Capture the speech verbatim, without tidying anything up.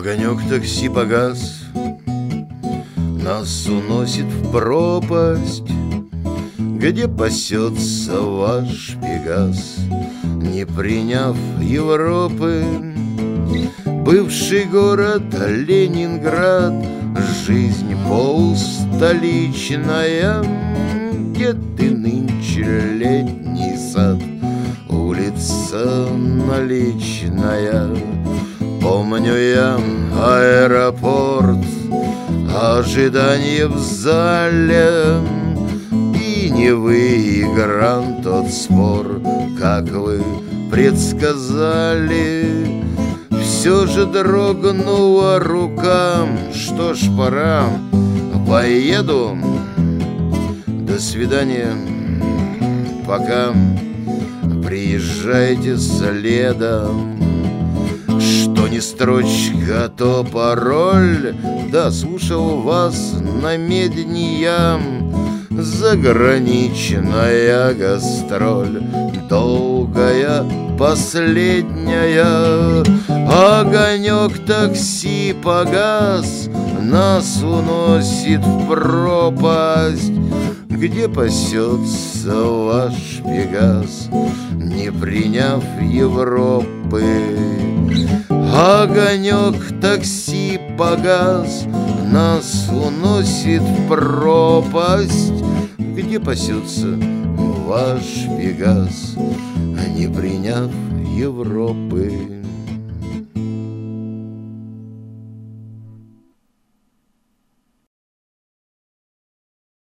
Огонек такси погас, нас уносит в пропасть, где пасется ваш Пегас, не приняв Европы. Бывший город Ленинград, жизнь полстоличная, где ты нынче летний сад, улица наличная. Помню я аэропорт, ожидание в зале, и не выигран тот спор, как вы предсказали. Все же дрогнула рука, что ж, пора, поеду. До свидания, пока, приезжайте следом. Что не строчка, то пароль, да слушал вас на медне я. Заграничная гастроль, долгая, последняя. Огонек такси погас, нас уносит в пропасть, где пасется ваш Пегас, не приняв Европы. Огонек такси погас, нас уносит в пропасть, где пасется ваш Пегас, не приняв Европы.